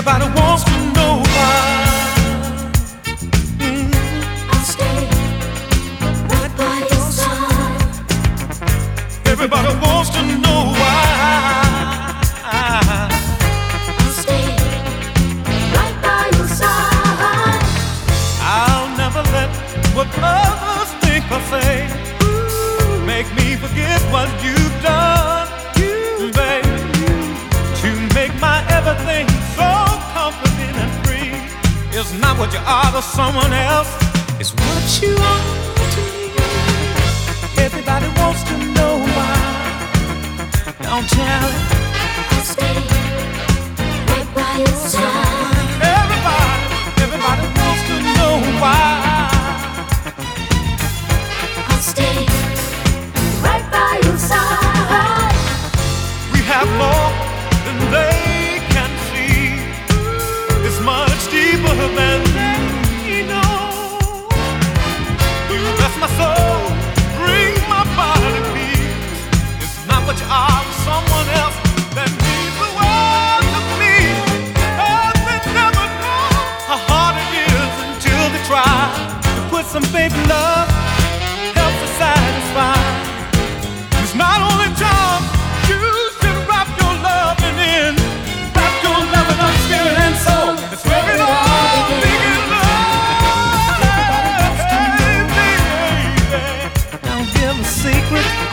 Everybody wants to know why. I'll stay right by your side. Everybody wants to know why. I'll stay right by your side. I'll never let what others think or say make me forget what you've done, baby. To make my everything so comforting and free is not what you are to someone else, it's what you are to me. Everybody wants to know why. Don't tell it. I'll stay right by your side. Everybody wants to know why. I'll stay right by your side. We have more than they can see. It's much deeper than they know. You bless my soul, bring my body peace. It's not what you are with someone else that means the world to me. Oh, they never know how hard it is until they try to put some baby love, helps to satisfy. It's not only time you should wrap your loving in, wrap your loving on spirit and soul. It's where it all begins. Hey, baby, now give a secret.